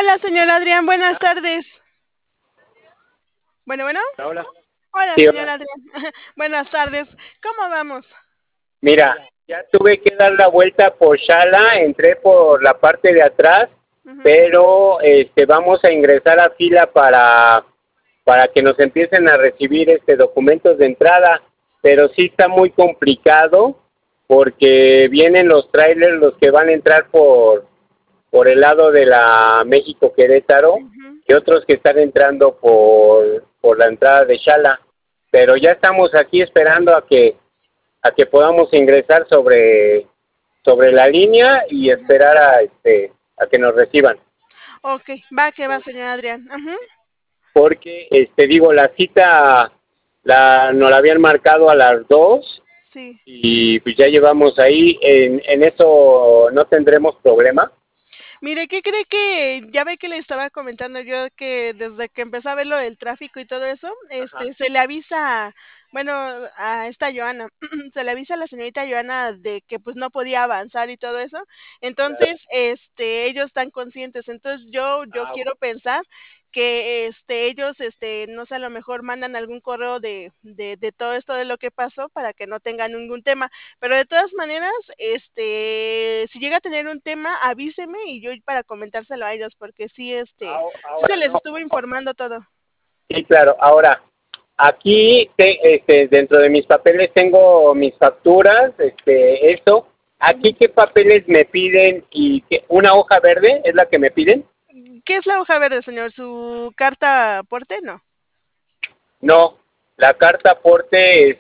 Hola, señor Adrián, buenas tardes. Bueno, bueno. Hola. Hola, Sí, señor hola. Adrián. Buenas tardes. ¿Cómo vamos? Mira, ya tuve que dar la vuelta por Shala, entré por la parte de atrás, Ujú. pero vamos a ingresar a fila para que nos empiecen a recibir documentos de entrada, pero sí está muy complicado porque vienen los trailers los que van a entrar por el lado de la México Querétaro Ujú. y otros que están entrando por la entrada de Shala, pero ya estamos aquí esperando a que podamos ingresar sobre la línea y Ujú. esperar a que nos reciban. Ok, va que va, señor Adrián. Ujú. Porque digo, la cita nos la habían marcado a las 2 Sí. y pues ya llevamos ahí, en eso no tendremos problema. Mire, ¿qué cree que ya ve que le estaba comentando yo que desde que empezó a ver lo del tráfico y todo eso, Ajá. se le avisa, bueno, a esta Joana, se le avisa a la señorita Joana de que pues no podía avanzar y todo eso. Claro. Entonces, ellos están conscientes. Entonces, yo Ah, quiero pensar que ellos no sé, a lo mejor mandan algún correo de todo esto de lo que pasó para que no tengan ningún tema. Pero de todas maneras, si llega a tener un tema, avíseme y yo para comentárselo a ellos, porque sí, sí se ahora les no. estuvo informando todo. Sí, claro. Ahora, aquí dentro de mis papeles tengo mis facturas, eso. Aquí, Ujú. ¿qué papeles me piden? ¿Una hoja verde es la que me piden? ¿Qué es la hoja verde, señor? ¿Su carta aporte? No. No, la carta aporte,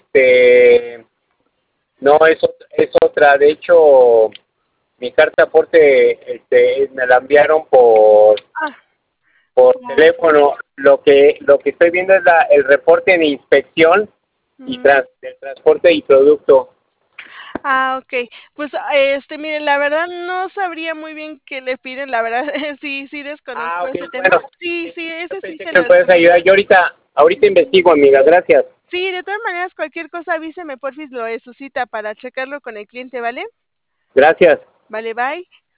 no, es otra. De hecho, mi carta aporte, me la enviaron Ah, por por... teléfono. Lo que estoy viendo es el reporte de inspección y Ujú. del transporte y producto. Ah, ok. Pues, mire, la verdad no sabría muy bien qué le piden, la verdad, sí, sí Ah, desconozco ok, ese tema. bueno. Sí, Sí, sí, yo ese sí pensé se que me lo puedes desconozco. ayudar. Yo ahorita investigo, amiga. Gracias. Sí, de todas maneras, cualquier cosa avíseme, porfis, lo de su cita para checarlo con el cliente, ¿vale? Gracias. Vale, bye.